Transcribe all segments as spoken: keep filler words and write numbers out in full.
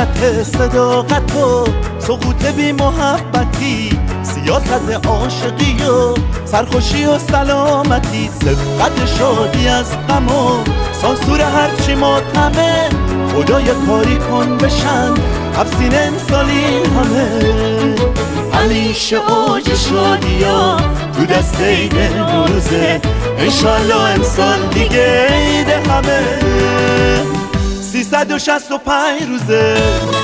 خیانت صداقت و سقوط بی محبتی، سیاست عاشقی و سرخوشی و سلامتی، سبقت شادی از غم و سانسور هرچی ماتمه، خدای کاری کن بشن افسین امسالی همه. همیشه اوج شادیا تو دست عید نوروزه، انشالله امسال دیگه عید همه. سیصد و شصت و پنج روزه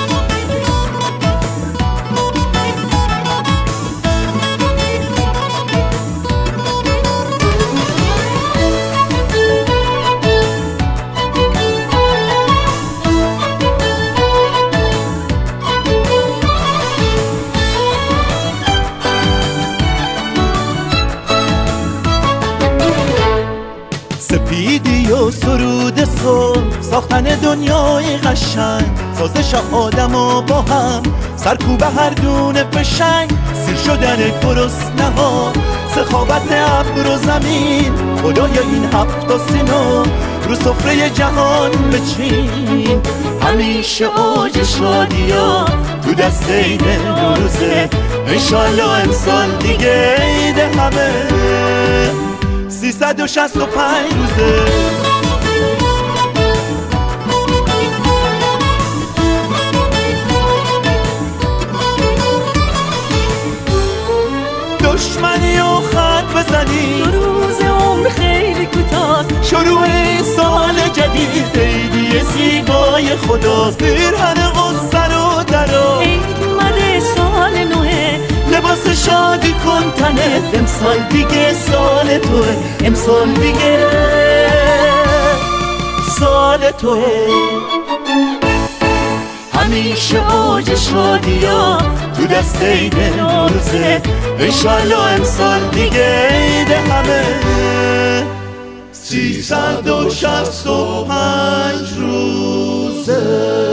سپیدی و سرود صلح، ساختن دنیای قشنگ، سازش آدم و با هم، سرکوب هر دونه فشنگ، سیر شدن گرسنه ها، سخاوت ابر و زمین، خدای این هفت آسینو رو سفره جهان بچین. همیشه اوج شادیا تو دست عید نوروزه، انشالله امسال دیگه عید همه. سیصد و شصت و پنج روزه دشمنی و خط بزنی، دو روز عمر خیلی کوتاه، شروع سال جدید، عیدی زیبای خداست، پیرهن غصه رو درا، عید اومده سال نوه، لباس شادی کن تنه، امسال دیگه سال توه، امسال دیگه سال توه. همیشه اوج شادیا تو دست عید نوروزه، انشالله امسال دیگه عید همه. سیصد و شصت و پنج روزه